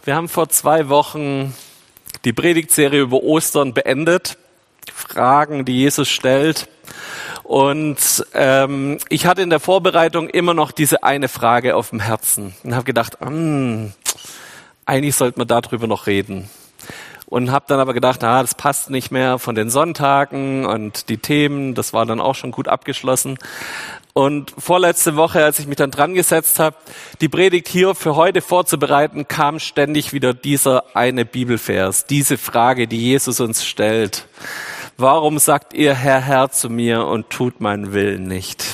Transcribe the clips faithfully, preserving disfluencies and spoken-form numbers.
Wir haben vor zwei Wochen die Predigtserie über Ostern beendet. Fragen, die Jesus stellt. Und ähm, ich hatte in der Vorbereitung immer noch diese eine Frage auf dem Herzen und habe gedacht, hm, eigentlich sollte man darüber noch reden. Und habe dann aber gedacht, ah, das passt nicht mehr von den Sonntagen und die Themen, das war dann auch schon gut abgeschlossen. Und vorletzte Woche, als ich mich dann dran gesetzt habe, die Predigt hier für heute vorzubereiten, kam ständig wieder dieser eine Bibelvers, diese Frage, die Jesus uns stellt. Warum sagt ihr Herr, Herr zu mir und tut meinen Willen nicht?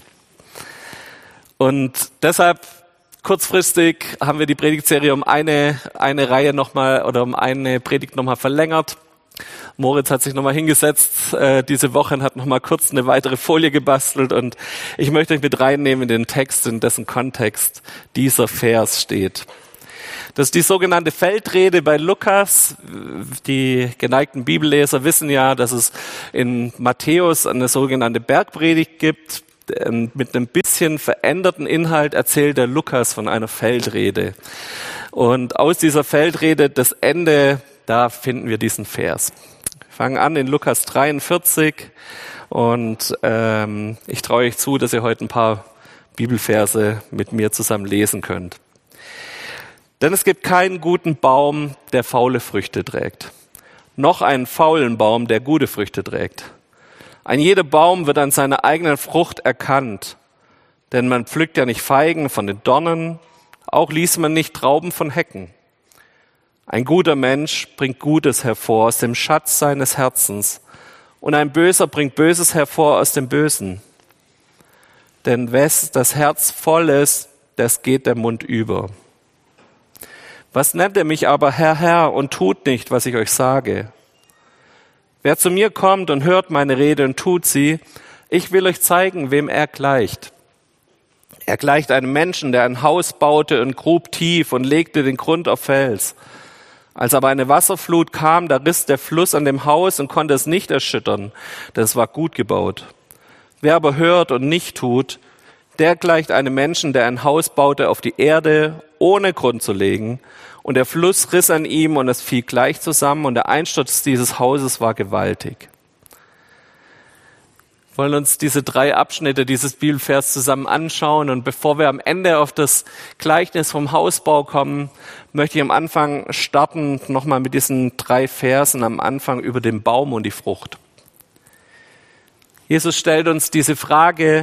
Und deshalb kurzfristig haben wir die Predigtserie um eine, eine Reihe nochmal oder um eine Predigt nochmal verlängert. Moritz hat sich nochmal hingesetzt äh, diese Woche und hat nochmal kurz eine weitere Folie gebastelt und ich möchte euch mit reinnehmen in den Text, in dessen Kontext dieser Vers steht. Das ist die sogenannte Feldrede bei Lukas. Die geneigten Bibelleser wissen ja, dass es in Matthäus eine sogenannte Bergpredigt gibt. Mit einem bisschen veränderten Inhalt erzählt der Lukas von einer Feldrede. Und aus dieser Feldrede, das Ende, da finden wir diesen Vers. Wir fangen an in Lukas dreiundvierzig und ähm, ich traue euch zu, dass ihr heute ein paar Bibelverse mit mir zusammen lesen könnt. Denn es gibt keinen guten Baum, der faule Früchte trägt, noch einen faulen Baum, der gute Früchte trägt. Ein jeder Baum wird an seiner eigenen Frucht erkannt, denn man pflückt ja nicht Feigen von den Dornen, auch ließ man nicht Trauben von Hecken. Ein guter Mensch bringt Gutes hervor aus dem Schatz seines Herzens und ein Böser bringt Böses hervor aus dem Bösen. Denn wes das Herz voll ist, das geht der Mund über. Was nennt ihr mich aber Herr, Herr und tut nicht, was ich euch sage? Wer zu mir kommt und hört meine Rede und tut sie, ich will euch zeigen, wem er gleicht. Er gleicht einem Menschen, der ein Haus baute und grub tief und legte den Grund auf Fels. Als aber eine Wasserflut kam, da riss der Fluss an dem Haus und konnte es nicht erschüttern, denn es war gut gebaut. Wer aber hört und nicht tut, der gleicht einem Menschen, der ein Haus baute auf die Erde, ohne Grund zu legen. Und der Fluss riss an ihm und es fiel gleich zusammen und der Einsturz dieses Hauses war gewaltig. Wir wollen uns diese drei Abschnitte dieses Bibelvers zusammen anschauen. Und bevor wir am Ende auf das Gleichnis vom Hausbau kommen, möchte ich am Anfang starten, nochmal mit diesen drei Versen am Anfang über den Baum und die Frucht. Jesus stellt uns diese Frage,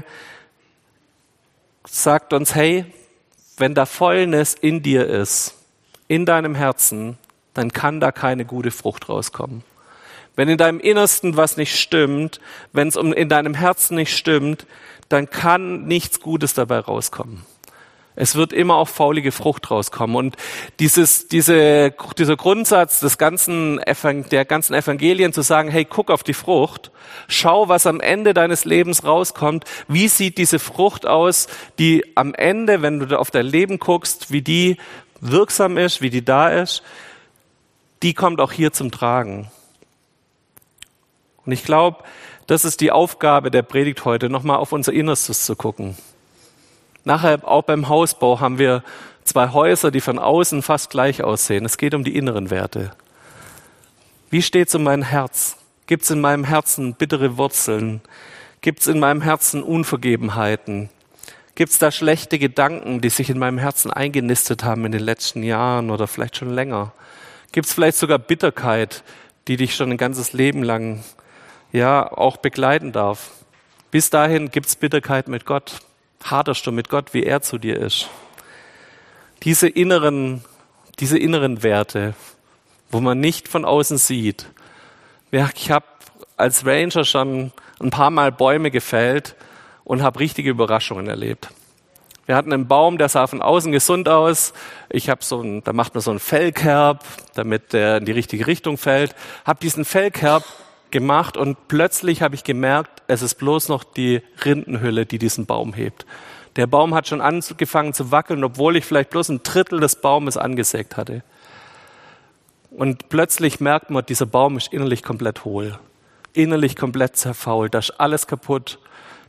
sagt uns, hey, wenn da Fäulnis in dir ist, in deinem Herzen, dann kann da keine gute Frucht rauskommen. Wenn in deinem Innersten was nicht stimmt, wenn es in deinem Herzen nicht stimmt, dann kann nichts Gutes dabei rauskommen. Es wird immer auch faulige Frucht rauskommen. Und dieses, diese, dieser Grundsatz des ganzen, der ganzen Evangelien zu sagen, hey, guck auf die Frucht, schau, was am Ende deines Lebens rauskommt, wie sieht diese Frucht aus, die am Ende, wenn du auf dein Leben guckst, wie die wirksam ist, wie die da ist, die kommt auch hier zum Tragen. Und ich glaube, das ist die Aufgabe der Predigt heute, nochmal auf unser Innerstes zu gucken. Nachher, auch beim Hausbau, haben wir zwei Häuser, die von außen fast gleich aussehen. Es geht um die inneren Werte. Wie steht es um mein Herz? Gibt es in meinem Herzen bittere Wurzeln? Gibt es in meinem Herzen Unvergebenheiten? Gibt es da schlechte Gedanken, die sich in meinem Herzen eingenistet haben in den letzten Jahren oder vielleicht schon länger? Gibt es vielleicht sogar Bitterkeit, die dich schon ein ganzes Leben lang ja auch begleiten darf? Bis dahin gibt es Bitterkeit mit Gott. Haderst du mit Gott, wie er zu dir ist? Diese inneren, diese inneren Werte, wo man nicht von außen sieht. Ich habe als Ranger schon ein paar Mal Bäume gefällt und habe richtige Überraschungen erlebt. Wir hatten einen Baum, der sah von außen gesund aus. Ich habe so ein, da macht man so einen Fellkerb, damit der in die richtige Richtung fällt. Habe diesen Fellkerb gemacht und plötzlich habe ich gemerkt, es ist bloß noch die Rindenhülle, die diesen Baum hebt. Der Baum hat schon angefangen zu wackeln, obwohl ich vielleicht bloß ein Drittel des Baumes angesägt hatte. Und plötzlich merkt man, dieser Baum ist innerlich komplett hohl, innerlich komplett zerfault, da ist alles kaputt.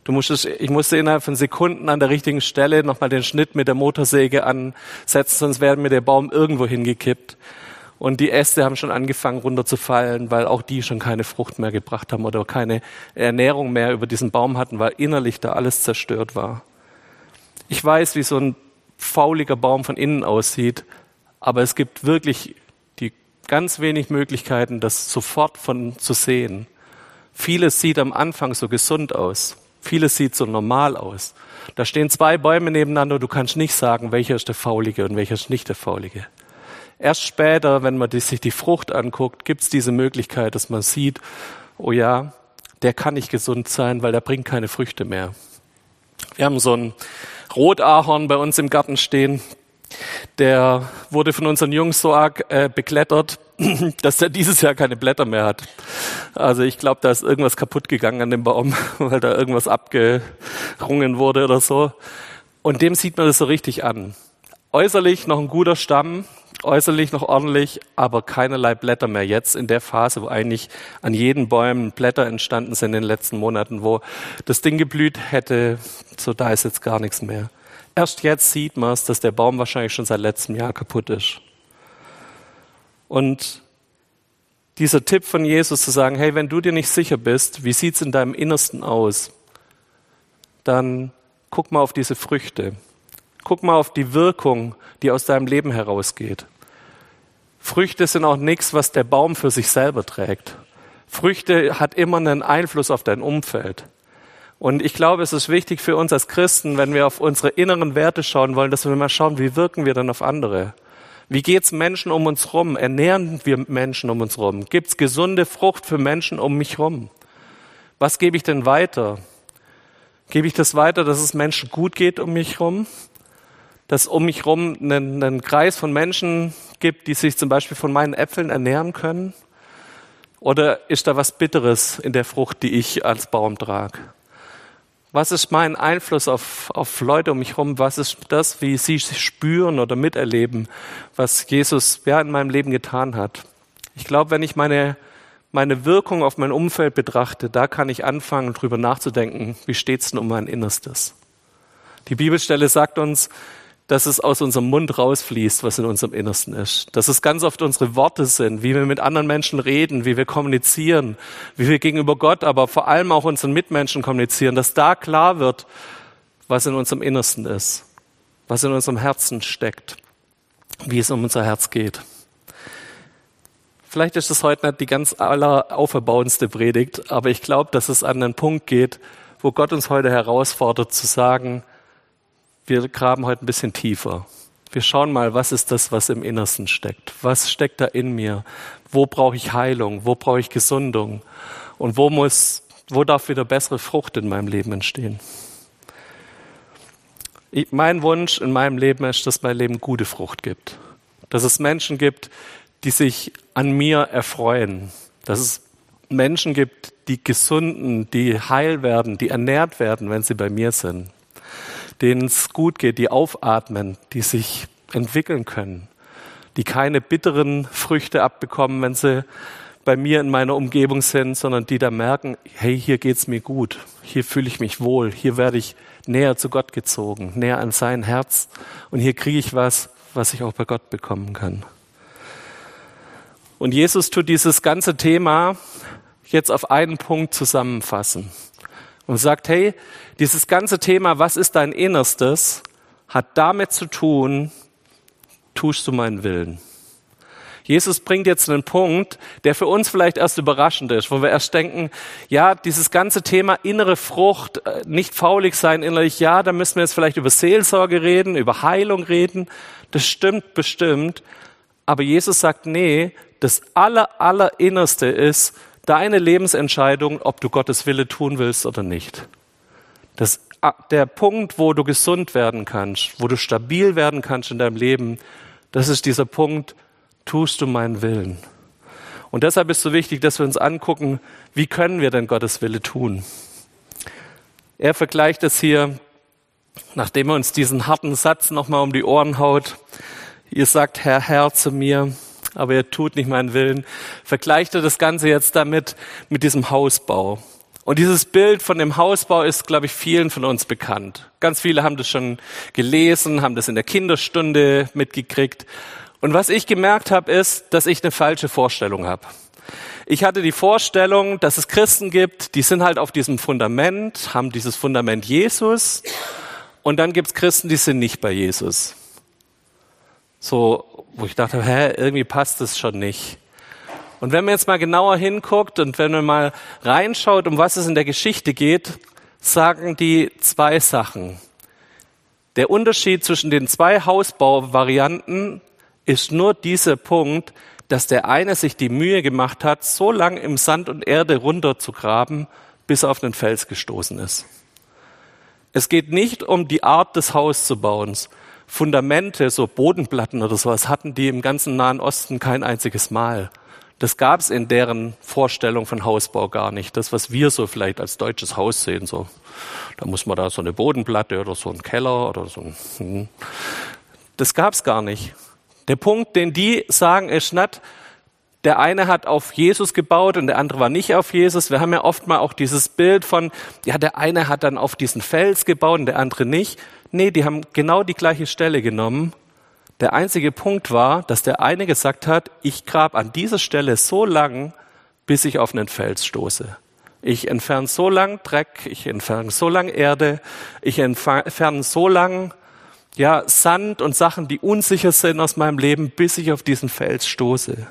Du musstest, ich musste innerhalb von Sekunden an der richtigen Stelle nochmal den Schnitt mit der Motorsäge ansetzen, sonst wäre mir der Baum irgendwo hingekippt. Und die Äste haben schon angefangen runterzufallen, weil auch die schon keine Frucht mehr gebracht haben oder keine Ernährung mehr über diesen Baum hatten, weil innerlich da alles zerstört war. Ich weiß, wie so ein fauliger Baum von innen aussieht, aber es gibt wirklich die ganz wenig Möglichkeiten, das sofort von zu sehen. Vieles sieht am Anfang so gesund aus. Vieles sieht so normal aus. Da stehen zwei Bäume nebeneinander, du kannst nicht sagen, welcher ist der Faulige und welcher ist nicht der Faulige. Erst später, wenn man sich die Frucht anguckt, gibt es diese Möglichkeit, dass man sieht, oh ja, der kann nicht gesund sein, weil der bringt keine Früchte mehr. Wir haben so einen Rotahorn bei uns im Garten stehen. Der wurde von unseren Jungs so arg äh, beklettert, dass der dieses Jahr keine Blätter mehr hat. Also ich glaube, da ist irgendwas kaputt gegangen an dem Baum, weil da irgendwas abgerungen wurde oder so. Und dem sieht man das so richtig an. Äußerlich noch ein guter Stamm, äußerlich noch ordentlich, aber keinerlei Blätter mehr jetzt in der Phase, wo eigentlich an jeden Bäumen Blätter entstanden sind in den letzten Monaten, wo das Ding geblüht hätte, so da ist jetzt gar nichts mehr. Erst jetzt sieht man es, dass der Baum wahrscheinlich schon seit letztem Jahr kaputt ist. Und dieser Tipp von Jesus zu sagen, hey, wenn du dir nicht sicher bist, wie sieht's in deinem Innersten aus, dann guck mal auf diese Früchte. Guck mal auf die Wirkung, die aus deinem Leben herausgeht. Früchte sind auch nichts, was der Baum für sich selber trägt. Früchte hat immer einen Einfluss auf dein Umfeld. Und ich glaube, es ist wichtig für uns als Christen, wenn wir auf unsere inneren Werte schauen wollen, dass wir mal schauen, wie wirken wir dann auf andere? Wie geht's Menschen um uns rum? Ernähren wir Menschen um uns rum? Gibt's gesunde Frucht für Menschen um mich rum? Was gebe ich denn weiter? Gebe ich das weiter, dass es Menschen gut geht um mich rum? Dass um mich rum einen, einen Kreis von Menschen gibt, die sich zum Beispiel von meinen Äpfeln ernähren können? Oder ist da was Bitteres in der Frucht, die ich als Baum trage? Was ist mein Einfluss auf, auf Leute um mich herum? Was ist das, wie sie spüren oder miterleben, was Jesus ja in meinem Leben getan hat? Ich glaube, wenn ich meine, meine Wirkung auf mein Umfeld betrachte, da kann ich anfangen, drüber nachzudenken, wie steht's denn um mein Innerstes? Die Bibelstelle sagt uns, dass es aus unserem Mund rausfließt, was in unserem Innersten ist. Dass es ganz oft unsere Worte sind, wie wir mit anderen Menschen reden, wie wir kommunizieren, wie wir gegenüber Gott, aber vor allem auch unseren Mitmenschen kommunizieren, dass da klar wird, was in unserem Innersten ist, was in unserem Herzen steckt, wie es um unser Herz geht. Vielleicht ist es heute nicht die ganz allerauferbauendste Predigt, aber ich glaube, dass es an einen Punkt geht, wo Gott uns heute herausfordert zu sagen, wir graben heute ein bisschen tiefer. Wir schauen mal, was ist das, was im Innersten steckt? Was steckt da in mir? Wo brauche ich Heilung? Wo brauche ich Gesundung? Und wo muss, wo darf wieder bessere Frucht in meinem Leben entstehen? Ich, mein Wunsch in meinem Leben ist, dass mein Leben gute Frucht gibt. Dass es Menschen gibt, die sich an mir erfreuen. Dass es Menschen gibt, die gesunden, die heil werden, die ernährt werden, wenn sie bei mir sind. Denen es gut geht, die aufatmen, die sich entwickeln können, die keine bitteren Früchte abbekommen, wenn sie bei mir in meiner Umgebung sind, sondern die da merken, hey, hier geht's mir gut, hier fühle ich mich wohl, hier werde ich näher zu Gott gezogen, näher an sein Herz und hier kriege ich was, was ich auch bei Gott bekommen kann. Und Jesus tut dieses ganze Thema jetzt auf einen Punkt zusammenfassen. Und sagt, hey, dieses ganze Thema, was ist dein Innerstes, hat damit zu tun, tust du meinen Willen. Jesus bringt jetzt einen Punkt, der für uns vielleicht erst überraschend ist, wo wir erst denken, ja, dieses ganze Thema innere Frucht, nicht faulig sein innerlich, ja, da müssen wir jetzt vielleicht über Seelsorge reden, über Heilung reden. Das stimmt bestimmt. Aber Jesus sagt, nee, das aller, allerinnerste ist, deine Lebensentscheidung, ob du Gottes Wille tun willst oder nicht. Das, der Punkt, wo du gesund werden kannst, wo du stabil werden kannst in deinem Leben, das ist dieser Punkt, tust du meinen Willen. Und deshalb ist es so wichtig, dass wir uns angucken, wie können wir denn Gottes Wille tun? Er vergleicht es hier, nachdem er uns diesen harten Satz nochmal um die Ohren haut. Ihr sagt, Herr, Herr zu mir, aber ihr tut nicht meinen Willen. Vergleicht er das Ganze jetzt damit, mit diesem Hausbau. Und dieses Bild von dem Hausbau ist, glaube ich, vielen von uns bekannt. Ganz viele haben das schon gelesen, haben das in der Kinderstunde mitgekriegt. Und was ich gemerkt habe, ist, dass ich eine falsche Vorstellung habe. Ich hatte die Vorstellung, dass es Christen gibt, die sind halt auf diesem Fundament, haben dieses Fundament Jesus. Und dann gibt es Christen, die sind nicht bei Jesus. So, wo ich dachte, hä, irgendwie passt das schon nicht. Und wenn man jetzt mal genauer hinguckt und wenn man mal reinschaut, um was es in der Geschichte geht, sagen die zwei Sachen. Der Unterschied zwischen den zwei Hausbauvarianten ist nur dieser Punkt, dass der eine sich die Mühe gemacht hat, so lang im Sand und Erde runterzugraben, bis er auf den Fels gestoßen ist. Es geht nicht um die Art des Hausbauens. Fundamente, so Bodenplatten oder sowas, hatten die im ganzen Nahen Osten kein einziges Mal. Das gab es in deren Vorstellung von Hausbau gar nicht. Das, was wir so vielleicht als deutsches Haus sehen, so, da muss man da so eine Bodenplatte oder so einen Keller oder so ein, das gab es gar nicht. Der Punkt, den die sagen, ist nicht, der eine hat auf Jesus gebaut und der andere war nicht auf Jesus. Wir haben ja oft mal auch dieses Bild von, ja, der eine hat dann auf diesen Fels gebaut und der andere nicht. Nee, die haben genau die gleiche Stelle genommen. Der einzige Punkt war, dass der eine gesagt hat, ich grab an dieser Stelle so lang, bis ich auf einen Fels stoße. Ich entferne so lang Dreck, ich entferne so lang Erde, ich entferne so lang ja, Sand und Sachen, die unsicher sind aus meinem Leben, bis ich auf diesen Fels stoße.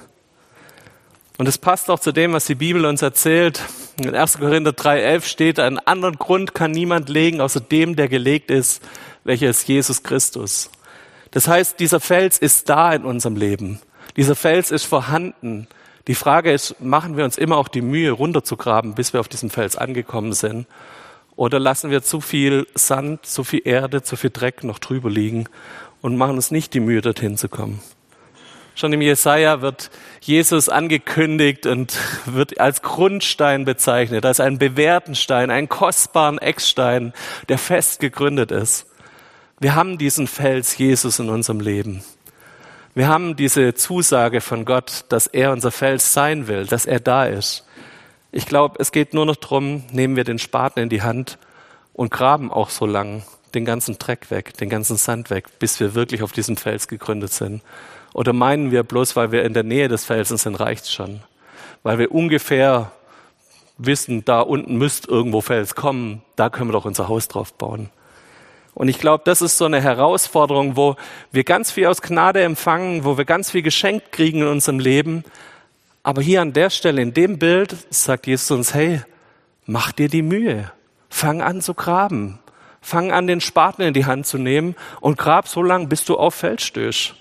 Und es passt auch zu dem, was die Bibel uns erzählt. In erster Korinther drei elf steht, einen anderen Grund kann niemand legen, außer dem, der gelegt ist, welcher ist Jesus Christus. Das heißt, dieser Fels ist da in unserem Leben. Dieser Fels ist vorhanden. Die Frage ist, machen wir uns immer auch die Mühe, runterzugraben, bis wir auf diesem Fels angekommen sind? Oder lassen wir zu viel Sand, zu viel Erde, zu viel Dreck noch drüber liegen und machen uns nicht die Mühe, dorthin zu kommen? Schon im Jesaja wird Jesus angekündigt und wird als Grundstein bezeichnet, als einen bewährten Stein, einen kostbaren Eckstein, der fest gegründet ist. Wir haben diesen Fels Jesus in unserem Leben. Wir haben diese Zusage von Gott, dass er unser Fels sein will, dass er da ist. Ich glaube, es geht nur noch darum, nehmen wir den Spaten in die Hand und graben auch so lang den ganzen Dreck weg, den ganzen Sand weg, bis wir wirklich auf diesem Fels gegründet sind. Oder meinen wir, bloß weil wir in der Nähe des Felsens sind, reicht's schon? Weil wir ungefähr wissen, da unten müsste irgendwo Fels kommen, da können wir doch unser Haus drauf bauen. Und ich glaube, das ist so eine Herausforderung, wo wir ganz viel aus Gnade empfangen, wo wir ganz viel geschenkt kriegen in unserem Leben. Aber hier an der Stelle, in dem Bild, sagt Jesus uns, hey, mach dir die Mühe. Fang an zu graben. Fang an, den Spaten in die Hand zu nehmen und grab so lange, bis du auf Fels stößt.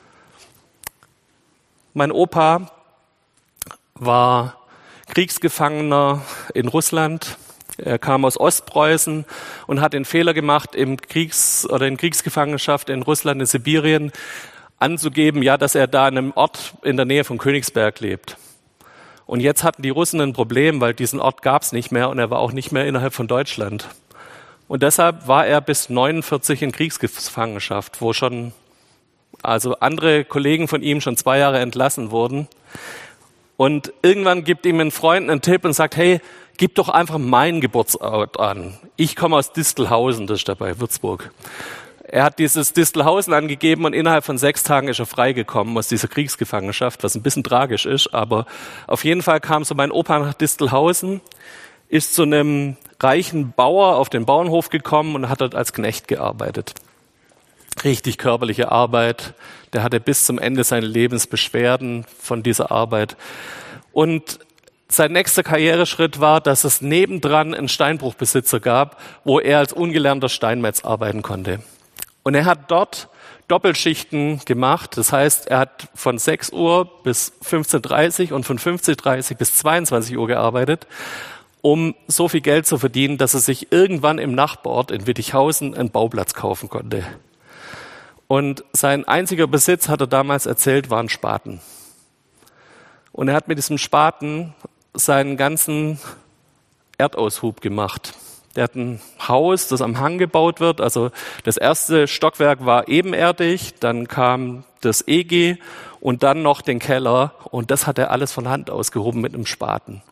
Mein Opa war Kriegsgefangener in Russland. Er kam aus Ostpreußen und hat den Fehler gemacht, im Kriegs- oder in Kriegsgefangenschaft in Russland, in Sibirien, anzugeben, ja, dass er da in einem Ort in der Nähe von Königsberg lebt. Und jetzt hatten die Russen ein Problem, weil diesen Ort gab es nicht mehr und er war auch nicht mehr innerhalb von Deutschland. Und deshalb war er bis neunundvierzig in Kriegsgefangenschaft, wo schon also andere Kollegen von ihm schon zwei Jahre entlassen wurden. Und irgendwann gibt ihm ein Freund einen Tipp und sagt, hey, gib doch einfach meinen Geburtsort an. Ich komme aus Distelhausen, das ist da bei Würzburg. Er hat dieses Distelhausen angegeben und innerhalb von sechs Tagen ist er freigekommen aus dieser Kriegsgefangenschaft, was ein bisschen tragisch ist, aber auf jeden Fall kam so mein Opa nach Distelhausen, ist zu einem reichen Bauer auf den Bauernhof gekommen und hat dort als Knecht gearbeitet. Richtig körperliche Arbeit. Der hatte bis zum Ende seine Lebensbeschwerden von dieser Arbeit. Und sein nächster Karriereschritt war, dass es nebendran einen Steinbruchbesitzer gab, wo er als ungelernter Steinmetz arbeiten konnte. Und er hat dort Doppelschichten gemacht. Das heißt, er hat von sechs Uhr bis fünfzehn Uhr dreißig und von fünfzehn Uhr dreißig bis zweiundzwanzig Uhr gearbeitet, um so viel Geld zu verdienen, dass er sich irgendwann im Nachbarort in Wittichhausen einen Bauplatz kaufen konnte. Und sein einziger Besitz, hat er damals erzählt, war ein Spaten. Und er hat mit diesem Spaten seinen ganzen Erdaushub gemacht. Der hat ein Haus, das am Hang gebaut wird. Also das erste Stockwerk war ebenerdig, dann kam das E G und dann noch den Keller. Und das hat er alles von Hand ausgehoben mit einem Spaten.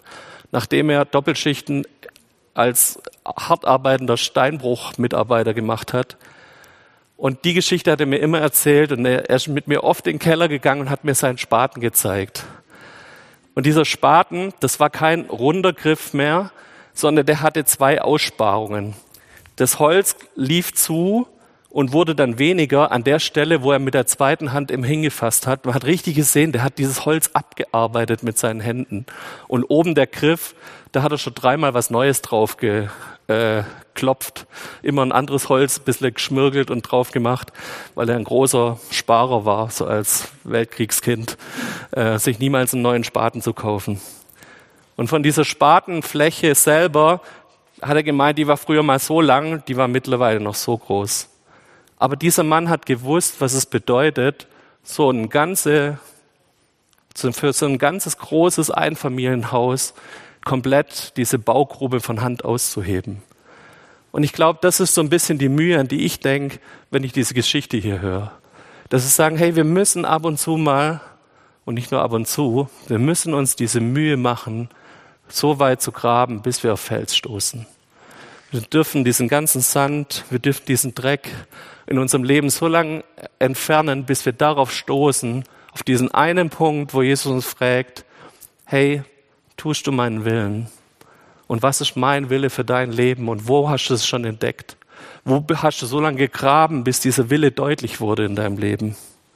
nachdem er Doppelschichten als hart arbeitender Steinbruchmitarbeiter gemacht hat. Und die Geschichte hat er mir immer erzählt und er ist mit mir oft in den Keller gegangen und hat mir seinen Spaten gezeigt. Und dieser Spaten, das war kein runder Griff mehr, sondern der hatte zwei Aussparungen. Das Holz lief zu und wurde dann weniger an der Stelle, wo er mit der zweiten Hand im hingefasst hat. Man hat richtig gesehen, der hat dieses Holz abgearbeitet mit seinen Händen. Und oben der Griff, da hat er schon dreimal was Neues drauf geklopft. Immer ein anderes Holz, ein bisschen geschmirgelt und drauf gemacht, weil er ein großer Sparer war, so als Weltkriegskind, äh, sich niemals einen neuen Spaten zu kaufen. Und von dieser Spatenfläche selber hat er gemeint, die war früher mal so lang, die war mittlerweile noch so groß. Aber dieser Mann hat gewusst, was es bedeutet, so ein ganze, für so ein ganzes großes Einfamilienhaus komplett diese Baugrube von Hand auszuheben. Und ich glaube, das ist so ein bisschen die Mühe, an die ich denke, wenn ich diese Geschichte hier höre. Dass wir sagen, hey, wir müssen ab und zu mal, und nicht nur ab und zu, wir müssen uns diese Mühe machen, so weit zu graben, bis wir auf Fels stoßen. Wir dürfen diesen ganzen Sand, wir dürfen diesen Dreck in unserem Leben so lange entfernen, bis wir darauf stoßen, auf diesen einen Punkt, wo Jesus uns fragt, hey, tust du meinen Willen? Und was ist mein Wille für dein Leben? Und wo hast du es schon entdeckt? Wo hast du so lange gegraben, bis dieser Wille deutlich wurde in deinem Leben?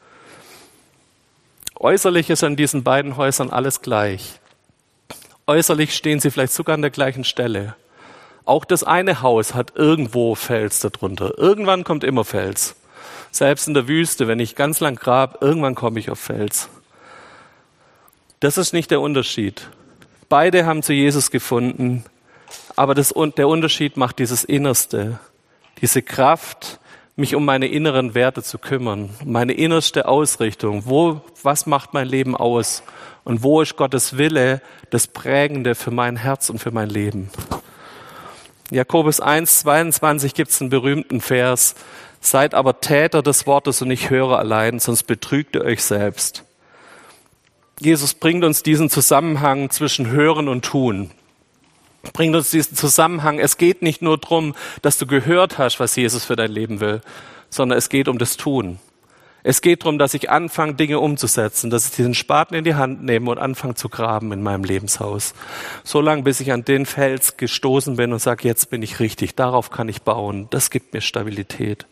Äußerlich ist an diesen beiden Häusern alles gleich. Äußerlich stehen sie vielleicht sogar an der gleichen Stelle. Auch das eine Haus hat irgendwo Fels darunter. Irgendwann kommt immer Fels. Selbst in der Wüste, wenn ich ganz lang grab, irgendwann komme ich auf Fels. Das ist nicht der Unterschied. Beide haben zu Jesus gefunden, aber das, der Unterschied macht dieses Innerste, diese Kraft, mich um meine inneren Werte zu kümmern, meine innerste Ausrichtung. Wo, was macht mein Leben aus? Und wo ist Gottes Wille das Prägende für mein Herz und für mein Leben? In Jakobus eins, zweiundzwanzig gibt es einen berühmten Vers. Seid aber Täter des Wortes und nicht Hörer allein, sonst betrügt ihr euch selbst. Jesus bringt uns diesen Zusammenhang zwischen Hören und Tun. Bringt uns diesen Zusammenhang. Es geht nicht nur darum, dass du gehört hast, was Jesus für dein Leben will, sondern es geht um das Tun. Es geht darum, dass ich anfange, Dinge umzusetzen, dass ich diesen Spaten in die Hand nehme und anfange zu graben in meinem Lebenshaus. So lange, bis ich an den Fels gestoßen bin und sage, jetzt bin ich richtig, darauf kann ich bauen. Das gibt mir Stabilität.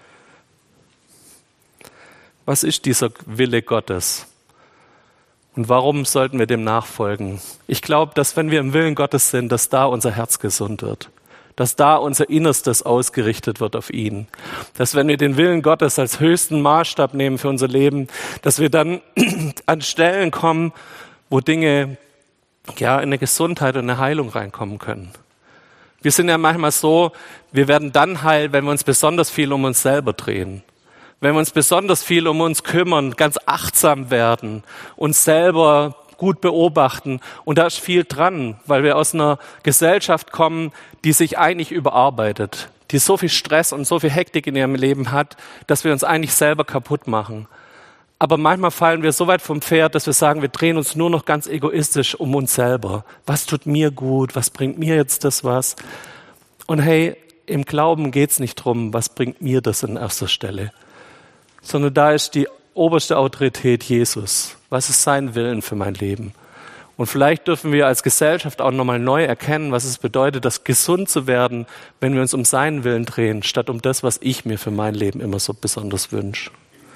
Was ist dieser Wille Gottes? Und warum sollten wir dem nachfolgen? Ich glaube, dass wenn wir im Willen Gottes sind, dass da unser Herz gesund wird. Dass da unser Innerstes ausgerichtet wird auf ihn. Dass wenn wir den Willen Gottes als höchsten Maßstab nehmen für unser Leben, dass wir dann an Stellen kommen, wo Dinge ja in eine Gesundheit und eine Heilung reinkommen können. Wir sind ja manchmal so, wir werden dann heil, wenn wir uns besonders viel um uns selber drehen. Wenn wir uns besonders viel um uns kümmern, ganz achtsam werden, uns selber gut beobachten. Und da ist viel dran, weil wir aus einer Gesellschaft kommen, die sich eigentlich überarbeitet, die so viel Stress und so viel Hektik in ihrem Leben hat, dass wir uns eigentlich selber kaputt machen. Aber manchmal fallen wir so weit vom Pferd, dass wir sagen, wir drehen uns nur noch ganz egoistisch um uns selber. Was tut mir gut? Was bringt mir jetzt das was? Und hey, im Glauben geht's nicht drum, was bringt mir das an erster Stelle, sondern da ist die oberste Autorität Jesus. Was ist sein Willen für mein Leben? Und vielleicht dürfen wir als Gesellschaft auch nochmal neu erkennen, was es bedeutet, das gesund zu werden, wenn wir uns um seinen Willen drehen, statt um das, was ich mir für mein Leben immer so besonders wünsche.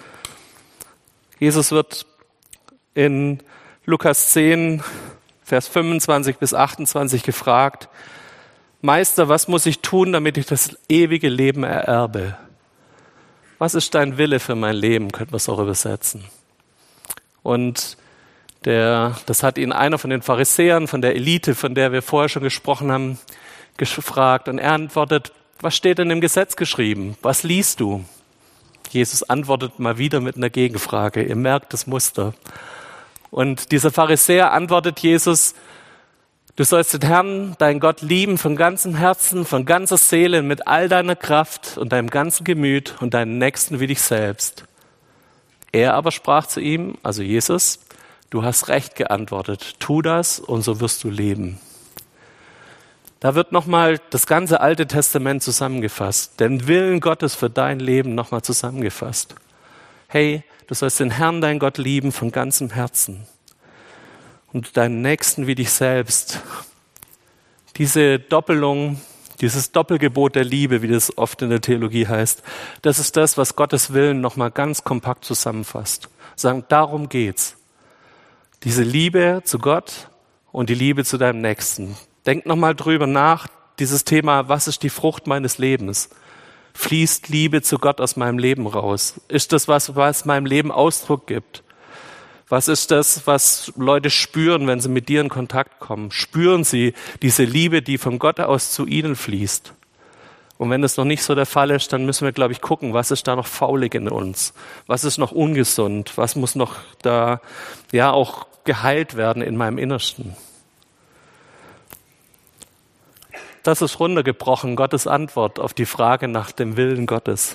Jesus wird in Lukas zehn, Vers fünfundzwanzig bis achtundzwanzig gefragt, Meister, was muss ich tun, damit ich das ewige Leben ererbe? Was ist dein Wille für mein Leben? Könnten wir es auch übersetzen. Und der, das hat ihn einer von den Pharisäern, von der Elite, von der wir vorher schon gesprochen haben, gefragt. Und er antwortet, was steht denn im Gesetz geschrieben? Was liest du? Jesus antwortet mal wieder mit einer Gegenfrage. Ihr merkt das Muster. Und dieser Pharisäer antwortet Jesus, du sollst den Herrn, deinen Gott, lieben von ganzem Herzen, von ganzer Seele, mit all deiner Kraft und deinem ganzen Gemüt und deinen Nächsten wie dich selbst. Er aber sprach zu ihm, also Jesus, du hast recht geantwortet, tu das und so wirst du leben. Da wird nochmal das ganze Alte Testament zusammengefasst, den Willen Gottes für dein Leben nochmal zusammengefasst. Hey, du sollst den Herrn, dein Gott, lieben von ganzem Herzen und deinen Nächsten wie dich selbst. Diese Doppelung, dieses Doppelgebot der Liebe, wie das oft in der Theologie heißt, das ist das, was Gottes Willen nochmal ganz kompakt zusammenfasst. Sagen, darum geht's. Diese Liebe zu Gott und die Liebe zu deinem Nächsten. Denk nochmal drüber nach, dieses Thema, was ist die Frucht meines Lebens? Fließt Liebe zu Gott aus meinem Leben raus? Ist das was, was meinem Leben Ausdruck gibt? Was ist das, was Leute spüren, wenn sie mit dir in Kontakt kommen? Spüren sie diese Liebe, die von Gott aus zu ihnen fließt? Und wenn das noch nicht so der Fall ist, dann müssen wir, glaube ich, gucken, was ist da noch faulig in uns? Was ist noch ungesund? Was muss noch da, ja, auch geheilt werden in meinem Innersten? Das ist runtergebrochen, Gottes Antwort auf die Frage nach dem Willen Gottes.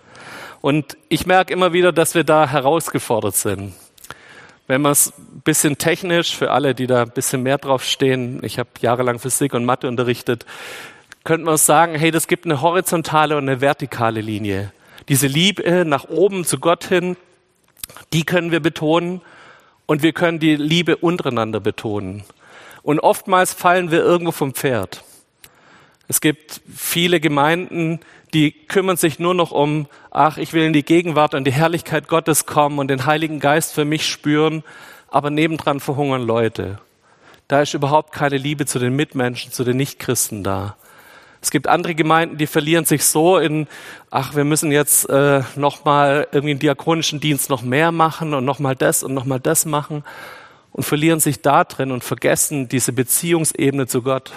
Und ich merke immer wieder, dass wir da herausgefordert sind. Wenn man es ein bisschen technisch, für alle, die da ein bisschen mehr drauf stehen, ich habe jahrelang Physik und Mathe unterrichtet, könnte man sagen, hey, das gibt eine horizontale und eine vertikale Linie. Diese Liebe nach oben zu Gott hin, die können wir betonen und wir können die Liebe untereinander betonen. Und oftmals fallen wir irgendwo vom Pferd. Es gibt viele Gemeinden, die kümmern sich nur noch um, ach, ich will in die Gegenwart und die Herrlichkeit Gottes kommen und den Heiligen Geist für mich spüren, aber nebendran verhungern Leute. Da ist überhaupt keine Liebe zu den Mitmenschen, zu den Nichtchristen da. Es gibt andere Gemeinden, die verlieren sich so in, ach, wir müssen jetzt äh, nochmal irgendwie einen diakonischen Dienst noch mehr machen und nochmal das und nochmal das machen und verlieren sich da drin und vergessen diese Beziehungsebene zu Gott.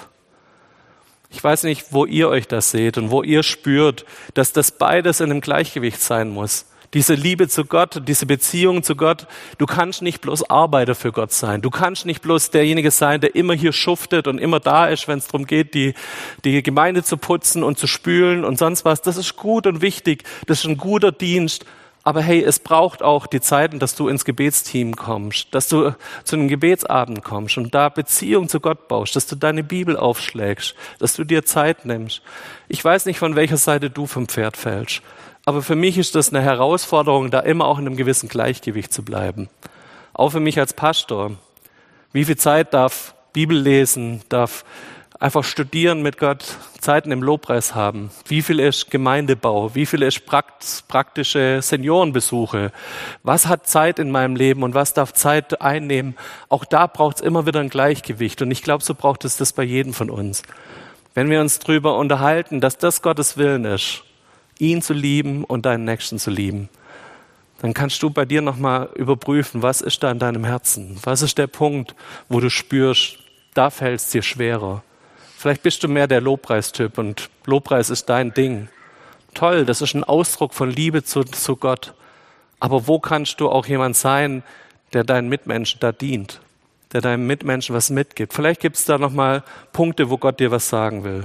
Ich weiß nicht, wo ihr euch das seht und wo ihr spürt, dass das beides in einem Gleichgewicht sein muss. Diese Liebe zu Gott, diese Beziehung zu Gott. Du kannst nicht bloß Arbeiter für Gott sein. Du kannst nicht bloß derjenige sein, der immer hier schuftet und immer da ist, wenn es darum geht, die, die Gemeinde zu putzen und zu spülen und sonst was. Das ist gut und wichtig. Das ist ein guter Dienst. Aber hey, es braucht auch die Zeiten, dass du ins Gebetsteam kommst, dass du zu einem Gebetsabend kommst und da Beziehung zu Gott baust, dass du deine Bibel aufschlägst, dass du dir Zeit nimmst. Ich weiß nicht, von welcher Seite du vom Pferd fällst, aber für mich ist das eine Herausforderung, da immer auch in einem gewissen Gleichgewicht zu bleiben. Auch für mich als Pastor. Wie viel Zeit darf Bibel lesen, darf einfach studieren mit Gott, Zeiten im Lobpreis haben. Wie viel ist Gemeindebau? Wie viel ist prakt- praktische Seniorenbesuche? Was hat Zeit in meinem Leben und was darf Zeit einnehmen? Auch da braucht es immer wieder ein Gleichgewicht. Und ich glaube, so braucht es das bei jedem von uns. Wenn wir uns darüber unterhalten, dass das Gottes Willen ist, ihn zu lieben und deinen Nächsten zu lieben, dann kannst du bei dir nochmal überprüfen, was ist da in deinem Herzen? Was ist der Punkt, wo du spürst, da fällt es dir schwerer? Vielleicht bist du mehr der Lobpreistyp und Lobpreis ist dein Ding. Toll, das ist ein Ausdruck von Liebe zu, zu Gott. Aber wo kannst du auch jemand sein, der deinen Mitmenschen da dient, der deinem Mitmenschen was mitgibt? Vielleicht gibt es da nochmal Punkte, wo Gott dir was sagen will.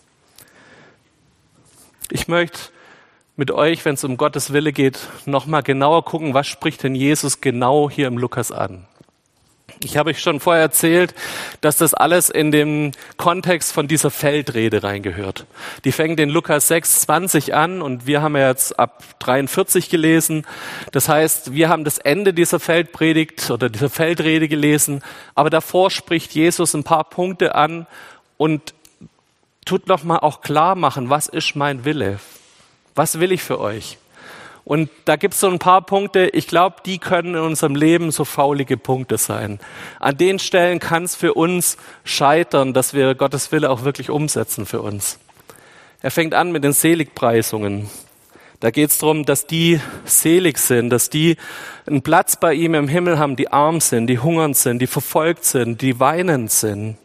Ich möchte mit euch, wenn es um Gottes Wille geht, nochmal genauer gucken, was spricht denn Jesus genau hier im Lukas an. Ich habe euch schon vorher erzählt, dass das alles in den Kontext von dieser Feldrede reingehört. Die fängt in Lukas sechs zwanzig an und wir haben ja jetzt ab dreiundvierzig gelesen. Das heißt, wir haben das Ende dieser Feldpredigt oder dieser Feldrede gelesen, aber davor spricht Jesus ein paar Punkte an und tut nochmal auch klar machen, was ist mein Wille? Was will ich für euch? Und da gibt es so ein paar Punkte, ich glaube, die können in unserem Leben so faulige Punkte sein. An den Stellen kann es für uns scheitern, dass wir Gottes Wille auch wirklich umsetzen für uns. Er fängt an mit den Seligpreisungen. Da geht es darum, dass die selig sind, dass die einen Platz bei ihm im Himmel haben, die arm sind, die hungern sind, die verfolgt sind, die weinend sind.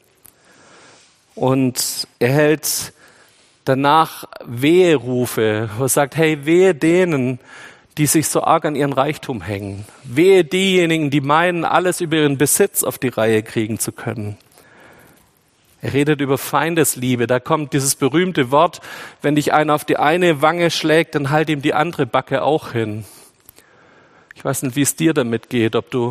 Und er hält danach Weherufe, wo er sagt, hey, wehe denen, die sich so arg an ihren Reichtum hängen. Wehe diejenigen, die meinen, alles über ihren Besitz auf die Reihe kriegen zu können. Er redet über Feindesliebe. Da kommt dieses berühmte Wort, wenn dich einer auf die eine Wange schlägt, dann halt ihm die andere Backe auch hin. Ich weiß nicht, wie es dir damit geht, ob du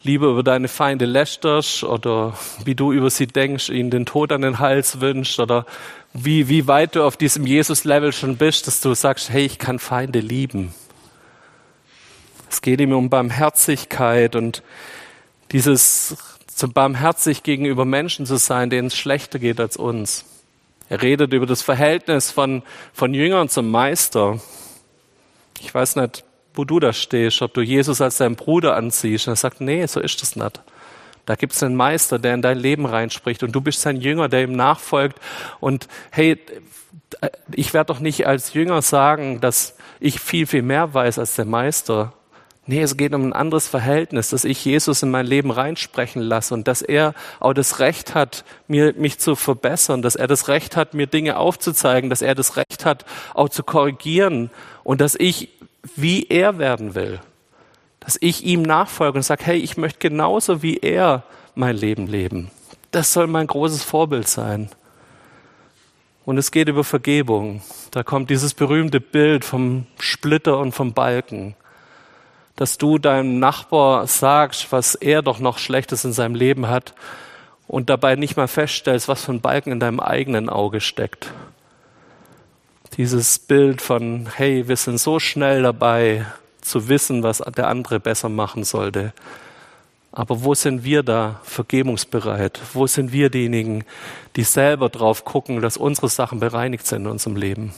lieber über deine Feinde lästerst oder wie du über sie denkst, ihnen den Tod an den Hals wünschst oder wie, wie weit du auf diesem Jesus-Level schon bist, dass du sagst, hey, ich kann Feinde lieben. Es geht ihm um Barmherzigkeit und dieses zum barmherzig gegenüber Menschen zu sein, denen es schlechter geht als uns. Er redet über das Verhältnis von, von Jüngern zum Meister. Ich weiß nicht, wo du da stehst, ob du Jesus als deinen Bruder ansiehst. Und er sagt, nee, so ist das nicht. Da gibt es einen Meister, der in dein Leben reinspricht und du bist sein Jünger, der ihm nachfolgt. Und hey, ich werde doch nicht als Jünger sagen, dass ich viel, viel mehr weiß als der Meister. Nee, es geht um ein anderes Verhältnis, dass ich Jesus in mein Leben reinsprechen lasse und dass er auch das Recht hat, mir, mich zu verbessern, dass er das Recht hat, mir Dinge aufzuzeigen, dass er das Recht hat, auch zu korrigieren und dass ich wie er werden will. Dass ich ihm nachfolge und sage, hey, ich möchte genauso wie er mein Leben leben. Das soll mein großes Vorbild sein. Und es geht über Vergebung. Da kommt dieses berühmte Bild vom Splitter und vom Balken. Dass du deinem Nachbar sagst, was er doch noch Schlechtes in seinem Leben hat und dabei nicht mal feststellst, was für ein Balken in deinem eigenen Auge steckt. Dieses Bild von, hey, wir sind so schnell dabei, zu wissen, was der andere besser machen sollte. Aber wo sind wir da vergebungsbereit? Wo sind wir diejenigen, die selber drauf gucken, dass unsere Sachen bereinigt sind in unserem Leben?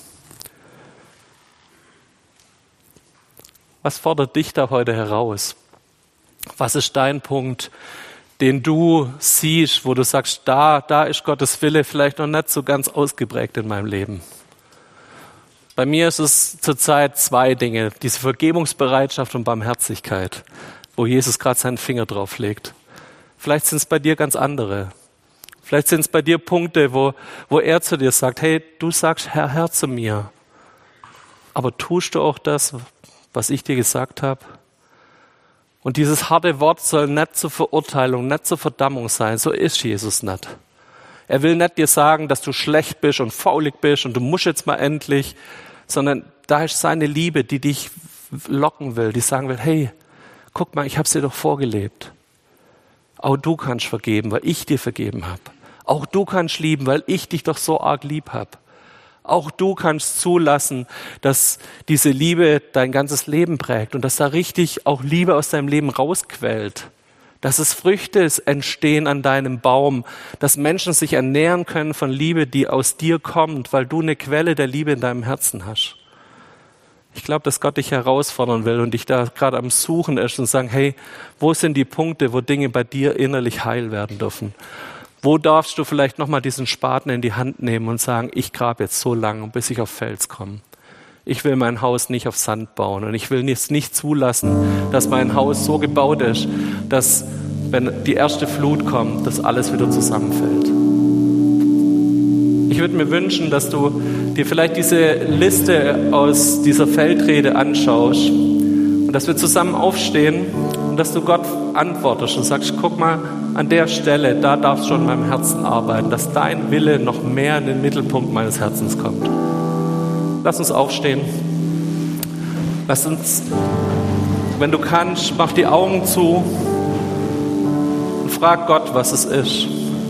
Was fordert dich da heute heraus? Was ist dein Punkt, den du siehst, wo du sagst, da, da ist Gottes Wille vielleicht noch nicht so ganz ausgeprägt in meinem Leben? Bei mir ist es zurzeit zwei Dinge, diese Vergebungsbereitschaft und Barmherzigkeit, wo Jesus gerade seinen Finger drauf legt. Vielleicht sind es bei dir ganz andere. Vielleicht sind es bei dir Punkte, wo, wo er zu dir sagt, hey, du sagst Herr, Herr zu mir, aber tust du auch das, was ich dir gesagt habe? Und dieses harte Wort soll nicht zur Verurteilung, nicht zur Verdammung sein. So ist Jesus nicht. Er will nicht dir sagen, dass du schlecht bist und faulig bist und du musst jetzt mal endlich, sondern da ist seine Liebe, die dich locken will, die sagen will, hey, guck mal, ich habe es dir doch vorgelebt. Auch du kannst vergeben, weil ich dir vergeben habe. Auch du kannst lieben, weil ich dich doch so arg lieb habe. Auch du kannst zulassen, dass diese Liebe dein ganzes Leben prägt und dass da richtig auch Liebe aus deinem Leben rausquellt. Dass es Früchte entstehen an deinem Baum, dass Menschen sich ernähren können von Liebe, die aus dir kommt, weil du eine Quelle der Liebe in deinem Herzen hast. Ich glaube, dass Gott dich herausfordern will und dich da gerade am Suchen ist und sagen, hey, wo sind die Punkte, wo Dinge bei dir innerlich heil werden dürfen? Wo darfst du vielleicht nochmal diesen Spaten in die Hand nehmen und sagen, ich grabe jetzt so lange, bis ich auf Fels komme. Ich will mein Haus nicht auf Sand bauen und ich will es nicht zulassen, dass mein Haus so gebaut ist, dass, wenn die erste Flut kommt, dass alles wieder zusammenfällt. Ich würde mir wünschen, dass du dir vielleicht diese Liste aus dieser Feldrede anschaust und dass wir zusammen aufstehen und dass du Gott antwortest und sagst, guck mal, an der Stelle, da darfst du schon in meinem Herzen arbeiten, dass dein Wille noch mehr in den Mittelpunkt meines Herzens kommt. Lass uns aufstehen. Lass uns, wenn du kannst, mach die Augen zu und frag Gott, was es ist.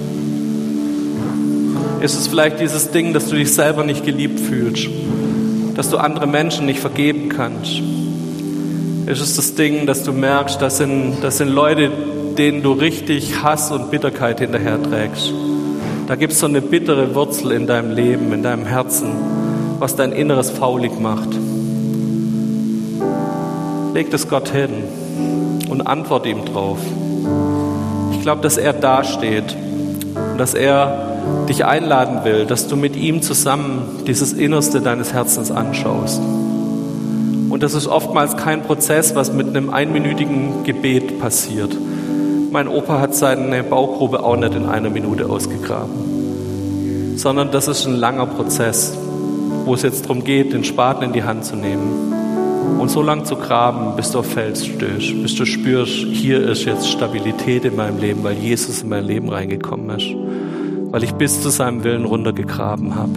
Ist es vielleicht dieses Ding, dass du dich selber nicht geliebt fühlst? Dass du andere Menschen nicht vergeben kannst? Ist es das Ding, dass du merkst, das sind, das sind Leute, denen du richtig Hass und Bitterkeit hinterherträgst? Da gibt es so eine bittere Wurzel in deinem Leben, in deinem Herzen, was dein Inneres faulig macht. Leg das Gott hin und antworte ihm drauf. Ich glaube, dass er dasteht und dass er dich einladen will, dass du mit ihm zusammen dieses Innerste deines Herzens anschaust. Und das ist oftmals kein Prozess, was mit einem einminütigen Gebet passiert. Mein Opa hat seine Baugrube auch nicht in einer Minute ausgegraben, sondern das ist ein langer Prozess, wo es jetzt darum geht, den Spaten in die Hand zu nehmen und so lang zu graben, bis du auf Fels stößt, bis du spürst, hier ist jetzt Stabilität in meinem Leben, weil Jesus in mein Leben reingekommen ist, weil ich bis zu seinem Willen runtergegraben habe.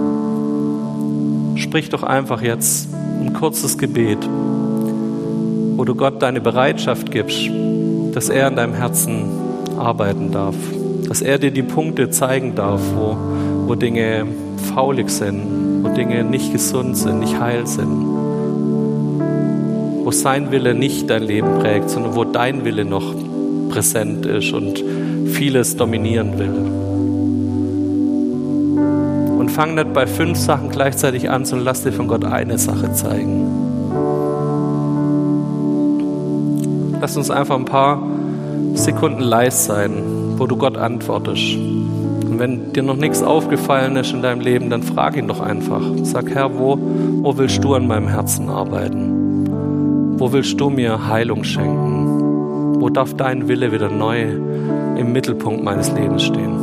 Sprich doch einfach jetzt ein kurzes Gebet. wo du Gott deine Bereitschaft gibst, dass er in deinem Herzen arbeiten darf, dass er dir die Punkte zeigen darf, wo, wo Dinge faulig sind, wo Dinge nicht gesund sind, nicht heil sind, wo sein Wille nicht dein Leben prägt, sondern wo dein Wille noch präsent ist und vieles dominieren will. Und fang nicht bei fünf Sachen gleichzeitig an, sondern lass dir von Gott eine Sache zeigen. Lass uns einfach ein paar Sekunden leise sein, wo du Gott antwortest. Und wenn dir noch nichts aufgefallen ist in deinem Leben, dann frag ihn doch einfach. Sag, Herr, wo, wo willst du an meinem Herzen arbeiten? Wo willst du mir Heilung schenken? Wo darf dein Wille wieder neu im Mittelpunkt meines Lebens stehen?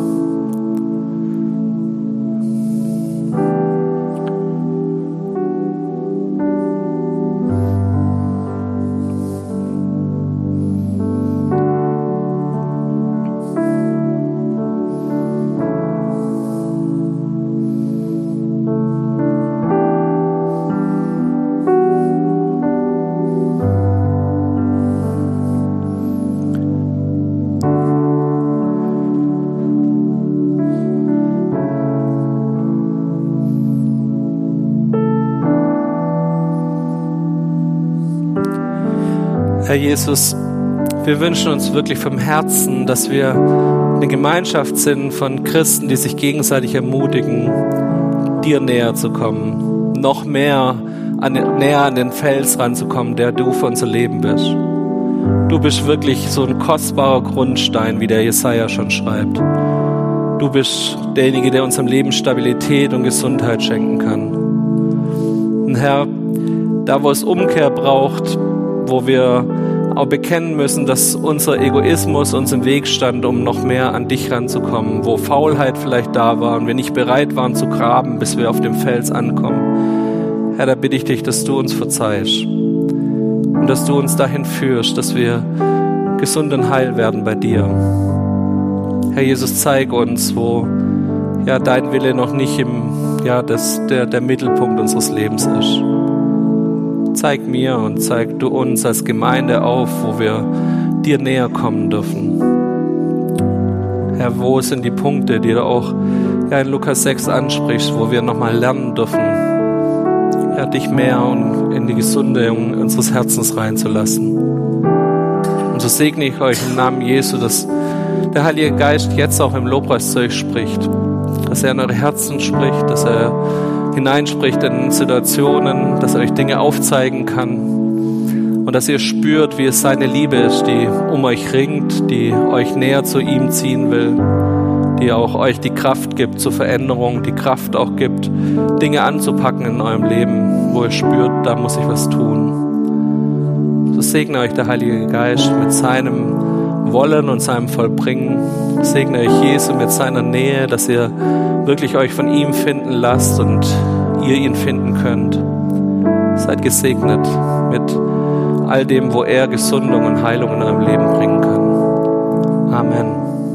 Herr Jesus, wir wünschen uns wirklich vom Herzen, dass wir eine Gemeinschaft sind von Christen, die sich gegenseitig ermutigen, dir näher zu kommen, noch mehr an, näher an den Fels ranzukommen, der du für unser Leben bist. Du bist wirklich so ein kostbarer Grundstein, wie der Jesaja schon schreibt. Du bist derjenige, der unserem Leben Stabilität und Gesundheit schenken kann. Und Herr, da wo es Umkehr braucht, wo wir auch bekennen müssen, dass unser Egoismus uns im Weg stand, um noch mehr an dich ranzukommen, wo Faulheit vielleicht da war und wir nicht bereit waren zu graben, bis wir auf dem Fels ankommen. Herr, da bitte ich dich, dass du uns verzeihst und dass du uns dahin führst, dass wir gesund und heil werden bei dir. Herr Jesus, zeig uns, wo ja, dein Wille noch nicht im, ja, das, der, der Mittelpunkt unseres Lebens ist. Zeig mir und zeig du uns als Gemeinde auf, wo wir dir näher kommen dürfen. Herr, wo sind die Punkte, die du auch ja, in Lukas sechs ansprichst, wo wir nochmal lernen dürfen, ja, dich mehr und in die Gesundung unseres Herzens reinzulassen. Und so segne ich euch im Namen Jesu, dass der Heilige Geist jetzt auch im Lobpreis zu euch spricht, dass er in eure Herzen spricht, dass er hineinspricht in Situationen, dass er euch Dinge aufzeigen kann und dass ihr spürt, wie es seine Liebe ist, die um euch ringt, die euch näher zu ihm ziehen will, die auch euch die Kraft gibt zur Veränderung, die Kraft auch gibt, Dinge anzupacken in eurem Leben, wo ihr spürt, da muss ich was tun. So segne euch der Heilige Geist mit seinem Wollen und seinem Vollbringen. Segne euch Jesu mit seiner Nähe, dass ihr wirklich euch von ihm finden lasst und ihr ihn finden könnt. Seid gesegnet mit all dem, wo er Gesundung und Heilung in eurem Leben bringen kann. Amen.